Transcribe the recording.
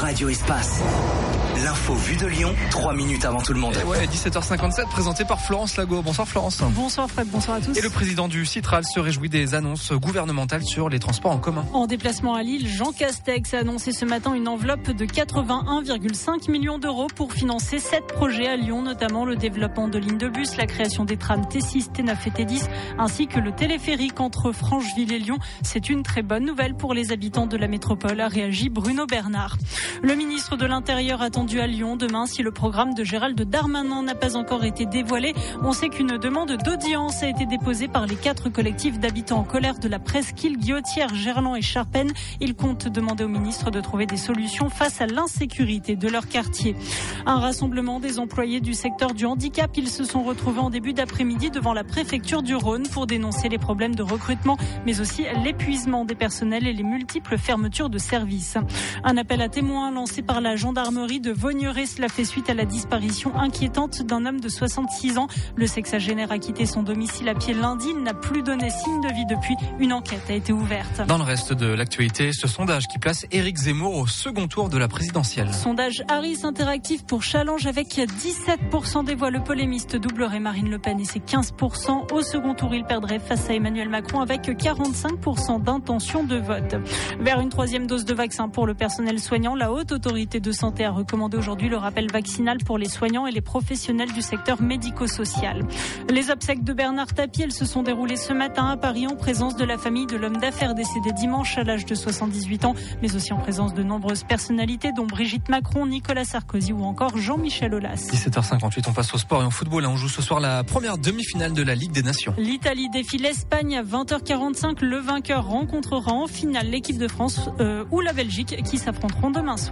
Radio Espace. L'info vue de Lyon, 3 minutes avant tout le monde. Et ouais, 17h57, présenté par Florence Lago. Bonsoir Florence. Bonsoir Fred, bonsoir à tous. Et le président du Citral se réjouit des annonces gouvernementales sur les transports en commun. En déplacement à Lille, Jean Castex a annoncé ce matin une enveloppe de 81,5 millions d'euros pour financer 7 projets à Lyon, notamment le développement de lignes de bus, la création des trams T6, T9 et T10, ainsi que le téléphérique entre Francheville et Lyon. C'est une très bonne nouvelle pour les habitants de la métropole, a réagi Bruno Bernard. Le ministre de l'Intérieur attendu à Lyon demain si le programme de Gérald Darmanin n'a pas encore été dévoilé. On sait qu'une demande d'audience a été déposée par les 4 collectifs d'habitants en colère de la presqu'île, Guillotière, Gerland et Charpennes. Ils comptent demander au ministre de trouver des solutions face à l'insécurité de leur quartier. Un rassemblement des employés du secteur du handicap. Ils se sont retrouvés en début d'après-midi devant la préfecture du Rhône pour dénoncer les problèmes de recrutement, mais aussi l'épuisement des personnels et les multiples fermetures de services. Un appel à témoins lancé par la gendarmerie de Vaugneray. Cela fait suite à la disparition inquiétante d'un homme de 66 ans. Le sexagénaire a quitté son domicile à pied lundi. Il n'a plus donné signe de vie depuis. Une enquête a été ouverte. Dans le reste de l'actualité, ce sondage qui place Éric Zemmour au second tour de la présidentielle. Sondage Harris Interactive pour Challenge avec 17% des voix. Le polémiste doublerait Marine Le Pen et ses 15%. Au second tour, il perdrait face à Emmanuel Macron avec 45% d'intention de vote. Vers une 3e dose de vaccin pour le personnel soignant, la Haute Autorité de Santé a recommandé aujourd'hui le rappel vaccinal pour les soignants et les professionnels du secteur médico-social. Les obsèques de Bernard Tapie, elles se sont déroulées ce matin à Paris en présence de la famille de l'homme d'affaires décédé dimanche à l'âge de 78 ans, mais aussi en présence de nombreuses personnalités dont Brigitte Macron, Nicolas Sarkozy ou encore Jean-Michel Aulas. 17h58, on passe au sport et au football. On joue ce soir la première demi-finale de la Ligue des Nations. L'Italie défie l'Espagne à 20h45. Le vainqueur rencontrera en finale l'équipe de France ou la Belgique qui s'affronteront demain soir.